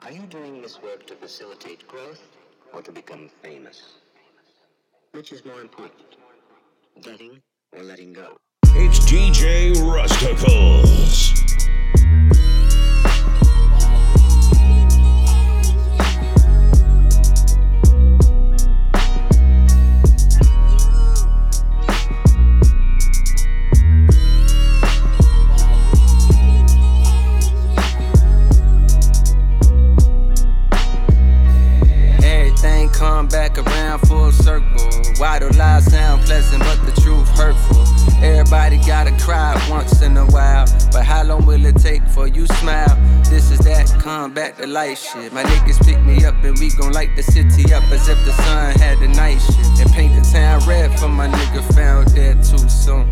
Are you doing this work to facilitate growth or to become famous? Which is more important, getting or letting go? It's DJ Rusticles. Come back around full circle. Why do lies sound pleasant but the truth hurtful? Everybody gotta cry once in a while, but how long will it take for you smile? This is that come back to life shit. My niggas pick me up and we gon' light the city up as if the sun had the night shift, and paint the town red for my nigga found dead too soon.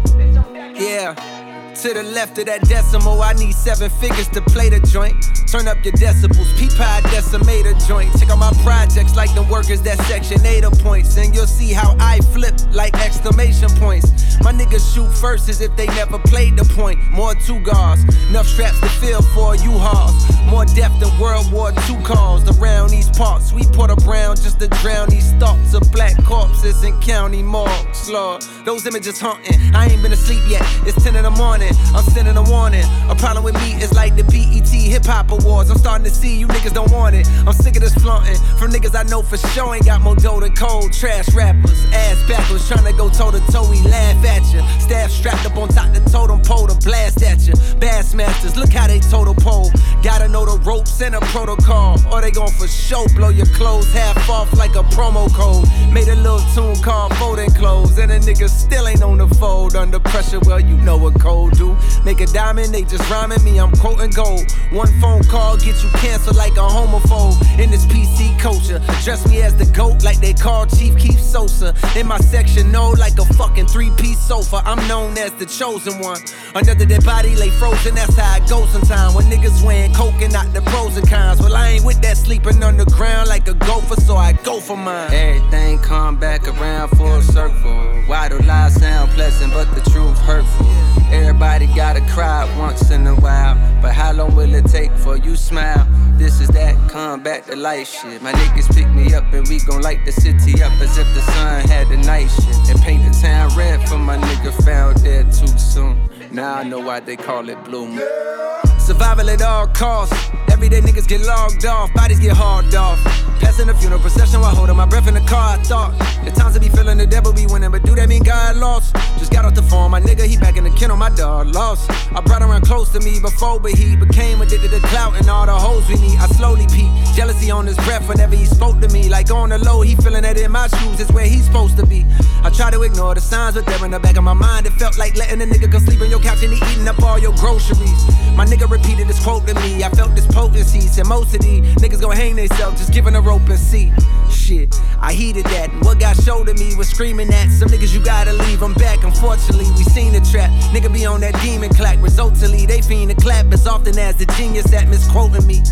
Yeah. To the left of that decimal, I need 7 figures to play the joint. Turn up your decibels, peep how I decimate a joint. Check out my projects like them workers that section 8 points, and you'll see how I flip like exclamation points. My niggas shoot first as if they never played the point. More 2 guards, enough straps to fill for U-Hauls. More death than World War II calls around these parts. We put around just to drown these thoughts of black corpses in county morgues. Lord, those images haunting. I ain't been asleep yet, it's 10 in the morning. I'm sending a warning. A problem with me is like the BET Hip Hop Awards. I'm starting to see you niggas don't want it. I'm sick of this flaunting from niggas I know for sure ain't got more dough than cold. Trash rappers, ass backwards, trying to go toe to toe. We laugh at you. Staff strapped up on top the totem pole to blast at you. Bassmasters, look how they total pole. Gotta know the ropes and a protocol, or they gon' for show blow your clothes half off like a promo code. Made a little tune called Folding Clothes, and a nigga still ain't on the fold. Under pressure, well you know what cold do. Make a diamond, they just rhyming me, I'm quoting gold. One phone call get you canceled like a homophobe. In this PC culture, dress me as the GOAT like they call Chief Keef Sosa. In my section, no, like a fucking 3-piece sofa. I'm known as the chosen one. Another dead body lay frozen, that's how it goes sometimes. When niggas weighing coke and not the pros and cons. Well, I ain't with that sleeping on the ground like a gopher, so I go for mine. Everything come back around full circle. Why do lies sound pleasant but the truth hurtful? Everybody gotta cry once in a while, but how long will it take for you smile? This is that come back to life shit. My niggas pick me up and we gon' light the city up as if the sun had the night shift, and paint the town red for my nigga found dead too soon. Now I know why they call it Blue Moon. Survival at all costs. Everyday niggas get logged off, bodies get hauled off. Passing the funeral procession while holding my breath in the car. I thought the times to be feeling the devil be winning, but do that mean God lost? Just got off the phone, my nigga, he back in the kennel, my dog lost. I brought around close to me before, but he became addicted to clout and all the hoes we meet. I slowly peek, jealousy on his breath whenever he spoke to me. Like on the low, he feeling that in my shoes is where he's supposed to be. I try to ignore the signs, but they're in the back of my mind. It felt like letting a nigga go sleep on your couch and he eating up all your groceries. My nigga repeated this quote to me, I felt this potency. Said most of these niggas gon' hang themselves, just giving a rope and see. Shit, I heeded that, and what got showed to me was screaming that some niggas you gotta leave them back. Unfortunately, we seen the trap. Nigga be on that demon clack. Resultantly, they fiend to clap as often as the genius that misquoting me.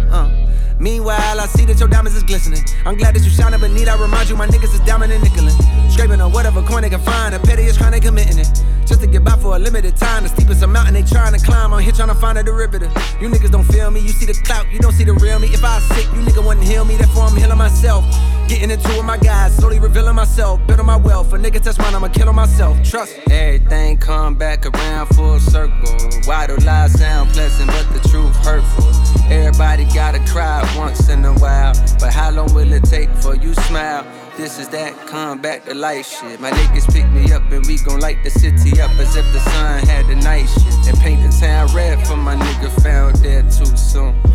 Meanwhile, I see that your diamonds is glistening. I'm glad that you shining, but need I remind you my niggas is diamond and nickelin'. Scraping on whatever coin they can find. The pettiest crime they committing it. Just to get by for a limited time. The steepest a mountain they trying to climb. I'm here trying to find a derivative. You niggas don't feel me, you see the clout, you don't see the real me. If I was sick, you nigga wouldn't heal me, therefore I'm healing myself. Getting into it with my guys, slowly revealing myself, building my wealth. A nigga touch mine, I'ma kill on myself. Trust me. Everything come back around full circle. Why do lies sound pleasant but the truth hurtful? Everybody gotta cry once in a while, but how long will it take for you smile? This is that come back to life shit. My niggas pick me up and we gon' light the city up as if the sun had the night shift, and paint the town red for my nigga found dead too soon.